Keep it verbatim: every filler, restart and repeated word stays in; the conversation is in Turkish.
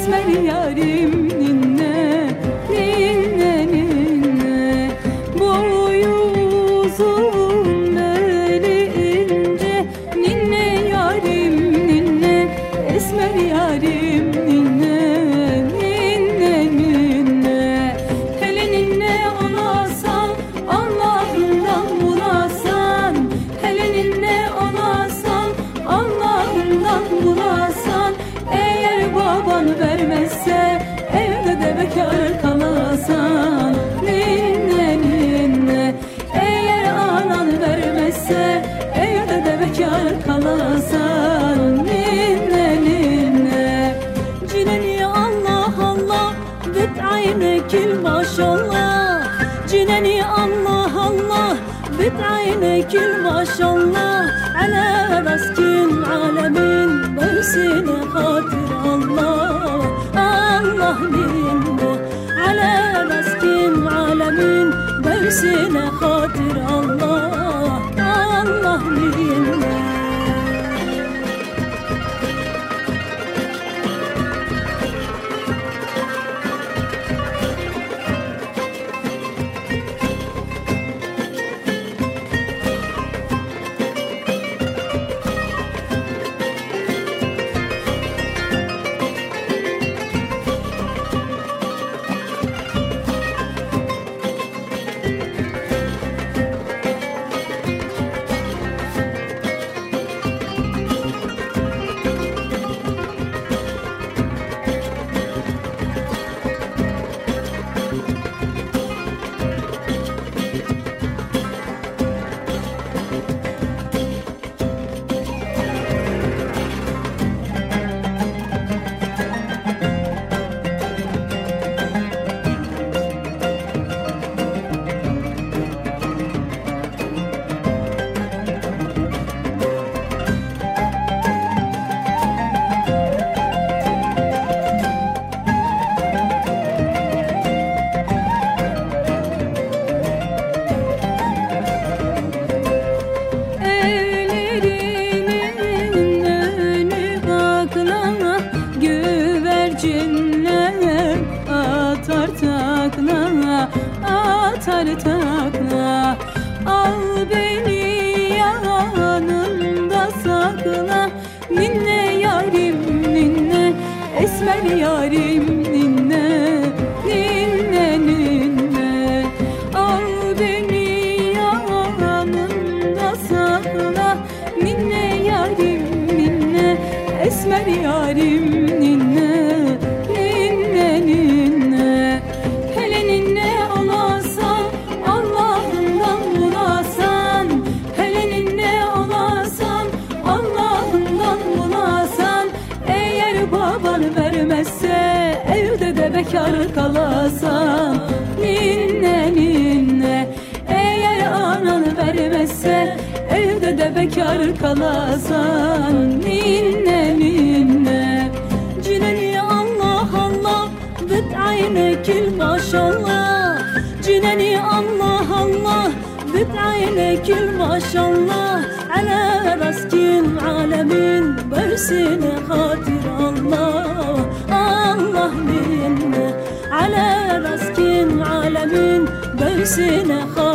esmer yarim ninne, ninne ninne. Boyu uzun beli ince, ninne yarim ninne, esmer yarim ninne, ninne ninne. Hele ninne olasan, Allah'ından bulasan. Hele ninne olasan, Allah'ından bulasan. Eğer baban vermezse evde de bekar kalasan. Ninne ninne. Eğer anan vermezse evde de bekar kalasan. Ninne ninne. Cineni Allah Allah bid'aynekil maşallah. Cineni Allah Allah bid'aynekil maşallah. Ala raskin alemin beysine hatir Allah. Allah ninne. Ala raskin alemin beysine hatir Allah. Allah ninne. Güvercinler atar takla, atar takla. Al beni yanında sakla. Ninne yarim ninne, esmer yarim ninne, ninne ninne. Al beni yanında sakla. Ninne yarim ninne, esmer yarim ninne, ninne ninne. Hele ninne olasan, Allah'ından bulasan. Hele ninne olasan, Allah'ından bulasan. Eğer baban vermezse evde de bekar kalasan. Ninne ninne. Eğer anan vermezse evde de bekar kalasan. Ninne ninne. Cineni Allah Allah bid'aynekil maşallah. Cineni Allah Allah bid'aynekil maşallah. Ala raskin alemin beysine hatir Allah. Allah ninne. Ala raskin alemin beysine hatir